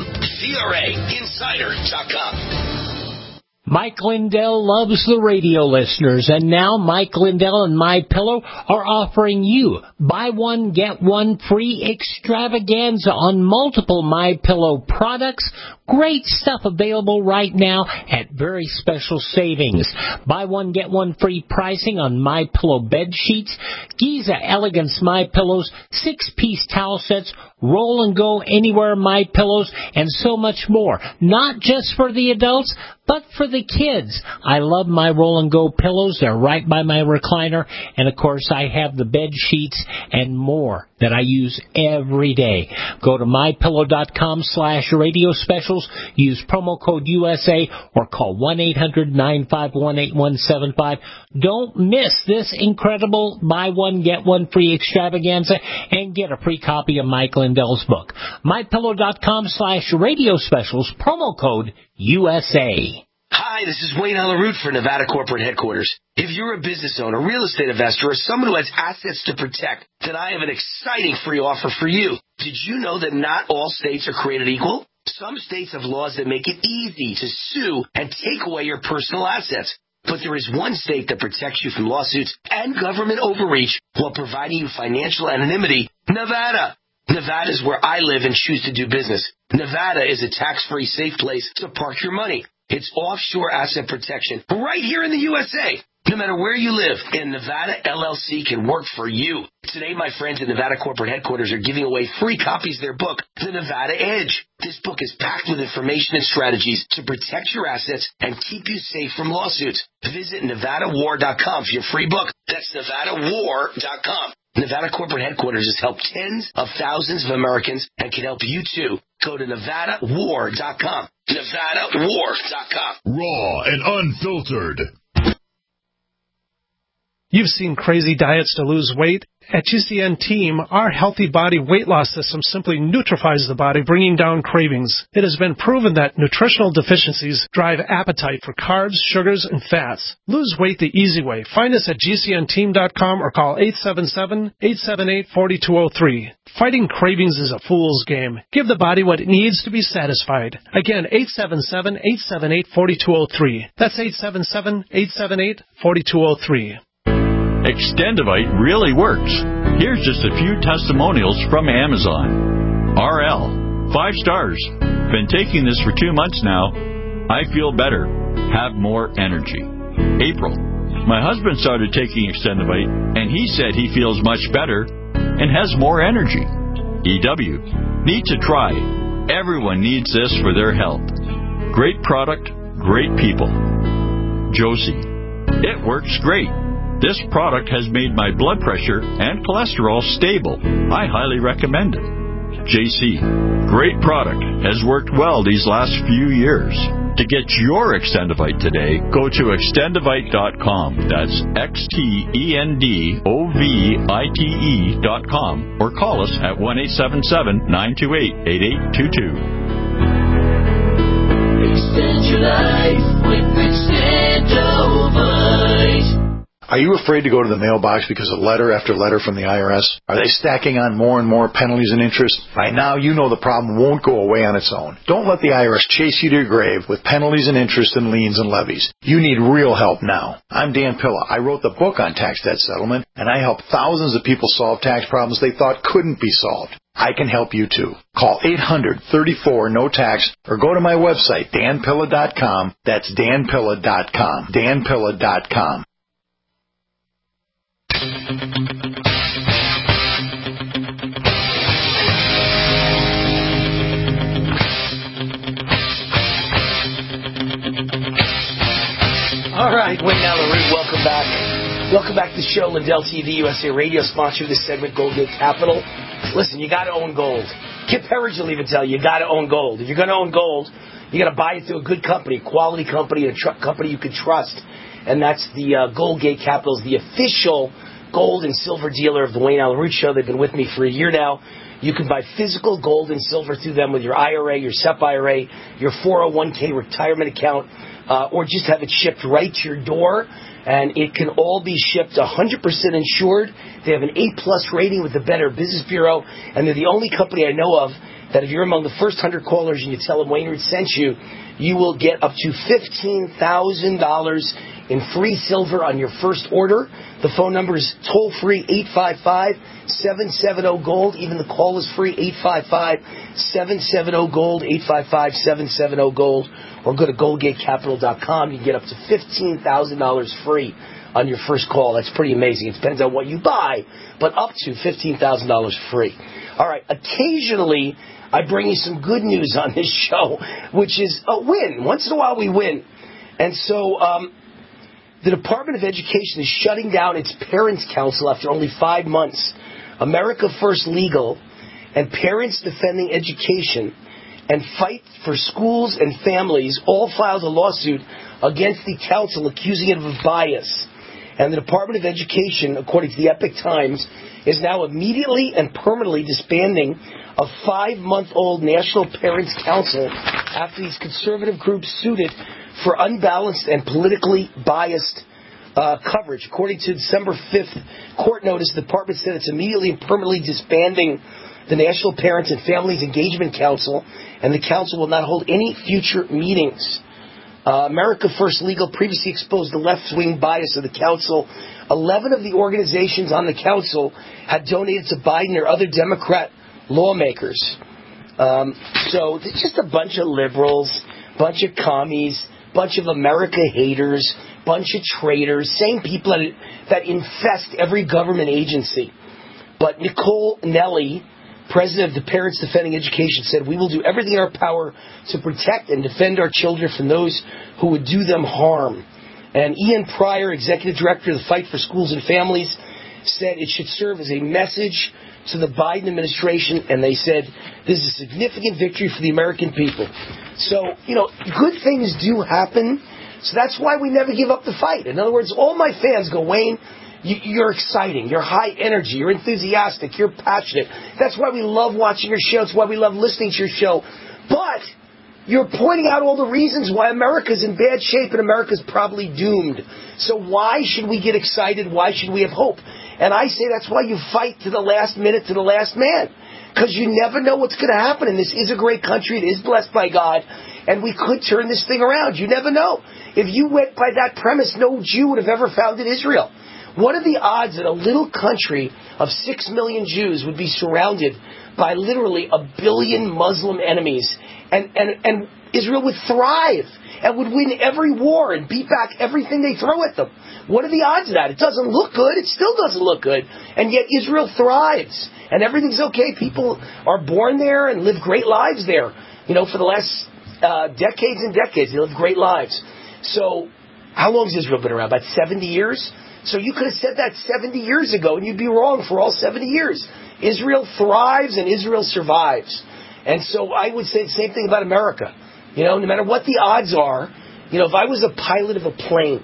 VRAinsider.com. Mike Lindell loves the radio listeners, and now Mike Lindell and MyPillow are offering you buy one, get one free extravaganza on multiple MyPillow products. Great stuff available right now at very special savings. Buy one, get one free pricing on MyPillow bed sheets, Giza Elegance MyPillows, 6-piece towel sets, Roll and Go Anywhere MyPillows, and so much more. Not just for the adults, but for the kids. I love my Roll and Go pillows. They're right by my recliner. And, of course, I have the bed sheets and more that I use every day. Go to MyPillow.com/radio specials. Use promo code USA or call 1-800-951-8175. Don't miss this incredible buy one, get one free extravaganza and get a free copy of Mike Lindell's book. MyPillow.com/radio specials, promo code USA. Hi, this is Wayne Alaroot for Nevada Corporate Headquarters. If you're a business owner, real estate investor, or someone who has assets to protect, then I have an exciting free offer for you. Did you know that not all states are created equal? Some states have laws that make it easy to sue and take away your personal assets. But there is one state that protects you from lawsuits and government overreach while providing you financial anonymity: Nevada. Nevada is where I live and choose to do business. Nevada is a tax-free, safe place to park your money. It's offshore asset protection right here in the USA. No matter where you live, and Nevada LLC can work for you. Today, my friends at Nevada Corporate Headquarters are giving away free copies of their book, The Nevada Edge. This book is packed with information and strategies to protect your assets and keep you safe from lawsuits. Visit NevadaWar.com for your free book. That's NevadaWar.com. Nevada Corporate Headquarters has helped tens of thousands of Americans and can help you too. Go to NevadaWar.com. NevadaWar.com. Raw and unfiltered. You've seen crazy diets to lose weight. At GCN Team, our healthy body weight loss system simply neutralizes the body, bringing down cravings. It has been proven that nutritional deficiencies drive appetite for carbs, sugars, and fats. Lose weight the easy way. Find us at GCNteam.com or call 877-878-4203. Fighting cravings is a fool's game. Give the body what it needs to be satisfied. Again, 877-878-4203. That's 877-878-4203. Extendivite really works. Here's just a few testimonials from Amazon. RL, 5 stars. Been taking this for 2 months now. I feel better. Have more energy. April, my husband started taking Extendivite, and he said he feels much better and has more energy. EW, need to try. Everyone needs this for their health. Great product, great people. Josie, it works great. This product has made my blood pressure and cholesterol stable. I highly recommend it. JC, great product. Has worked well these last few years. To get your Extendivite today, go to extendivite.com. That's XTENDOVITE.com or call us at 1-877-928-8822. Extend your life with Extendovite. Are you afraid to go to the mailbox because of letter after letter from the IRS? Are they stacking on more and more penalties and interest? By now, you know the problem won't go away on its own. Don't let the IRS chase you to your grave with penalties and interest and liens and levies. You need real help now. I'm Dan Pilla. I wrote the book on tax debt settlement, and I help thousands of people solve tax problems they thought couldn't be solved. I can help you too. Call 800-34-NO-TAX or go to my website, danpilla.com. That's danpilla.com. danpilla.com. All right, Wayne Allyn Root, welcome back. Welcome back to the show, Lindell TV, USA Radio, sponsor of this segment, Goldgate Capital. Listen, you got to own gold. Kip Herridge will even tell you got to own gold. If you're going to own gold, you got to buy it through a good company, quality company, a company you can trust. And that's the Goldgate Capital, the official gold and silver dealer of the Wayne Allyn Root Show. They've been with me for a year now. You can buy physical gold and silver through them with your IRA, your SEP IRA, your 401k retirement account, or just have it shipped right to your door. And it can all be shipped 100% insured. They have an A+ rating with the Better Business Bureau, and they're the only company I know of that if you're among the first 100 callers and you tell them Wayne Root sent you, you will get up to $15,000 in free silver on your first order. The phone number is toll-free, 855-770-GOLD. Even the call is free, 855-770-GOLD, 855-770-GOLD. Or go to GoldgateCapital.com. You can get up to $15,000 free on your first call. That's pretty amazing. It depends on what you buy, but up to $15,000 free. All right, occasionally I bring you some good news on this show, which is a win. Once in a while we win. And so the Department of Education is shutting down its Parents Council after only 5 months. America First Legal and Parents Defending Education and Fight for Schools and Families all filed a lawsuit against the council accusing it of bias. And the Department of Education, according to the Epic Times, is now immediately and permanently disbanding a 5-month-old National Parents Council after these conservative groups sued it for unbalanced and politically biased coverage. According to December 5th court notice, the department said it's immediately and permanently disbanding the National Parents and Families Engagement Council, and the council will not hold any future meetings. America First Legal previously exposed the left-wing bias of the council. 11 of the organizations on the council had donated to Biden or other Democrat lawmakers. So it's just a bunch of liberals, bunch of commies, bunch of America haters, bunch of traitors, same people that infest every government agency. But Nicole Nelly, president of the Parents Defending Education, said, "We will do everything in our power to protect and defend our children from those who would do them harm." And Ian Pryor, executive director of the Fight for Schools and Families, said it should serve as a message to the Biden administration, and they said this is a significant victory for the American people. So, good things do happen, so that's why we never give up the fight. In other words, all my fans go, "Wayne, you're exciting, you're high energy, you're enthusiastic, you're passionate. That's why we love watching your show, it's why we love listening to your show. But you're pointing out all the reasons why America's in bad shape and America's probably doomed. So why should we get excited? Why should we have hope?" And I say that's why you fight to the last minute, to the last man. Because you never know what's going to happen. And this is a great country. It is blessed by God. And we could turn this thing around. You never know. If you went by that premise, no Jew would have ever founded Israel. What are the odds that a little country of 6 million Jews would be surrounded by literally 1 billion Muslim enemies? And Israel would thrive and would win every war and beat back everything they throw at them. What are the odds of that? It doesn't look good. It still doesn't look good. And yet Israel thrives. And everything's okay. People are born there and live great lives there. For the last decades and decades, they live great lives. So how long has Israel been around? About 70 years? So you could have said that 70 years ago, and you'd be wrong for all 70 years. Israel thrives and Israel survives. And so I would say the same thing about America. No matter what the odds are, if I was a pilot of a plane,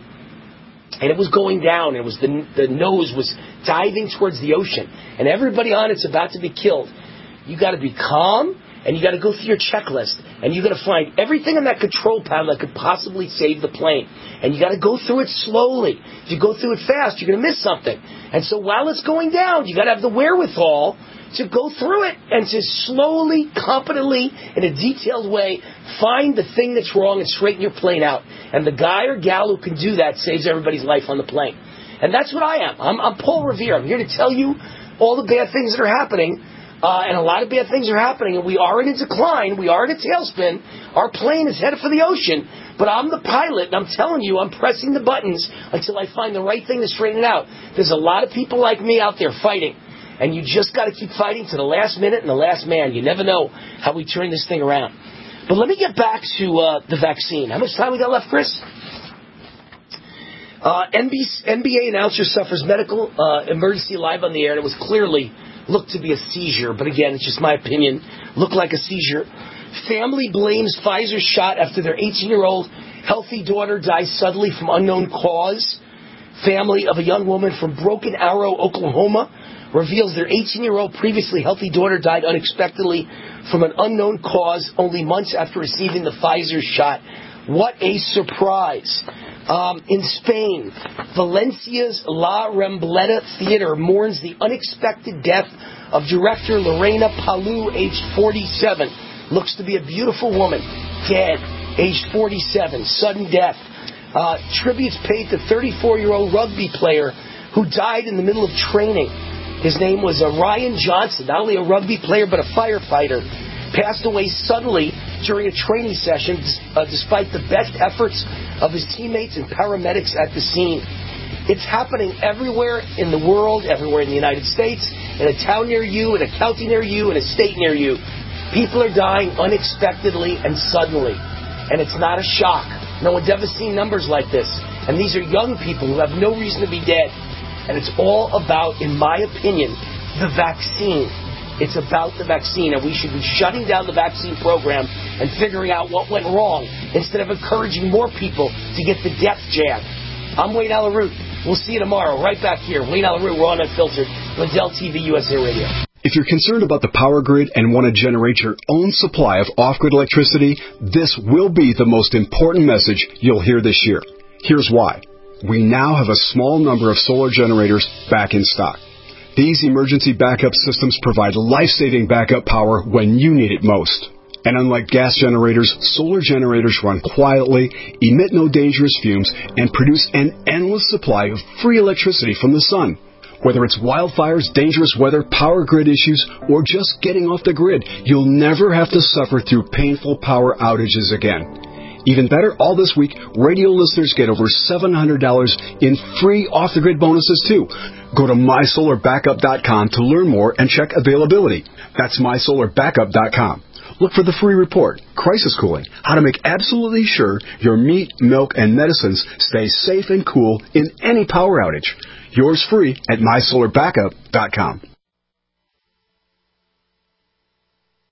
and it was going down, and it was the nose was diving towards the ocean, and everybody on it's about to be killed, you got to be calm, and you got to go through your checklist, and you got to find everything on that control panel that could possibly save the plane, and you got to go through it slowly. If you go through it fast, you're going to miss something. And so while it's going down, you got to have the wherewithal to go through it and to slowly, competently, in a detailed way, find the thing that's wrong and straighten your plane out. And the guy or gal who can do that saves everybody's life on the plane. And that's what I am. I'm Paul Revere. I'm here to tell you all the bad things that are happening. And a lot of bad things are happening. And we are in a decline. We are in a tailspin. Our plane is headed for the ocean. But I'm the pilot, and I'm telling you, I'm pressing the buttons until I find the right thing to straighten it out. There's a lot of people like me out there fighting. And you just got to keep fighting to the last minute and the last man. You never know how we turn this thing around. But let me get back to the vaccine. How much time we got left, Chris? NBA announcer suffers medical emergency live on the air, and it was clearly looked to be a seizure. But again, it's just my opinion. Looked like a seizure. Family blames Pfizer shot after their 18-year-old healthy daughter dies suddenly from unknown cause. Family of a young woman from Broken Arrow, Oklahoma, reveals their 18-year-old previously healthy daughter died unexpectedly from an unknown cause only months after receiving the Pfizer shot. What a surprise. In Spain, Valencia's La Rambleta Theater mourns the unexpected death of director Lorena Palu, aged 47. Looks to be a beautiful woman. Dead, aged 47. Sudden death. Tributes paid to 34-year-old rugby player who died in the middle of training. His name was Ryan Johnson, not only a rugby player but a firefighter. Passed away suddenly during a training session despite the best efforts of his teammates and paramedics at the scene. It's happening everywhere in the world, everywhere in the United States, in a town near you, in a county near you, in a state near you. People are dying unexpectedly and suddenly. And it's not a shock. No one's ever seen numbers like this. And these are young people who have no reason to be dead. And it's all about, in my opinion, the vaccine. It's about the vaccine, and we should be shutting down the vaccine program and figuring out what went wrong instead of encouraging more people to get the death jab. I'm Wayne Allyn Root. We'll see you tomorrow, right back here. Wayne Allyn Root, we're on Unfiltered, Lindell TV, USA Radio. If you're concerned about the power grid and want to generate your own supply of off-grid electricity, this will be the most important message you'll hear this year. Here's why. We now have a small number of solar generators back in stock. These emergency backup systems provide life-saving backup power when you need it most. And unlike gas generators, solar generators run quietly, emit no dangerous fumes, and produce an endless supply of free electricity from the sun. Whether it's wildfires, dangerous weather, power grid issues, or just getting off the grid, you'll never have to suffer through painful power outages again. Even better, all this week, radio listeners get over $700 in free off-the-grid bonuses, too. Go to MySolarBackup.com to learn more and check availability. That's MySolarBackup.com. Look for the free report, Crisis Cooling, how to make absolutely sure your meat, milk, and medicines stay safe and cool in any power outage. Yours free at MySolarBackup.com.